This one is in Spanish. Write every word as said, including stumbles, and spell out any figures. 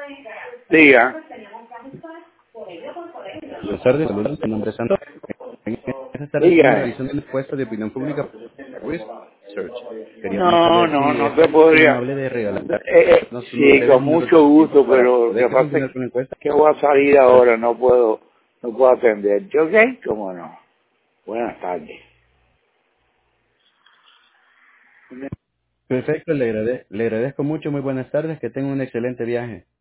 Diga. Buenas tardes, saludos, mi nombre es Santos. En esta tarde estamos Diga. realizando una encuesta de opinión pública Research. Queríamos No, saber no, si no es te tan podría. amable de regalarnos Eh, eh, unos sí, breves con minutos de mucho su tiempo gusto, para pero lo poder que pasa es continuar con la encuesta. que voy a salir ahora, no puedo, no puedo atenderte, ¿ok? ¿Cómo no? Buenas tardes. Perfecto, le, agrade- le agradezco mucho, muy buenas tardes, que tenga un excelente viaje.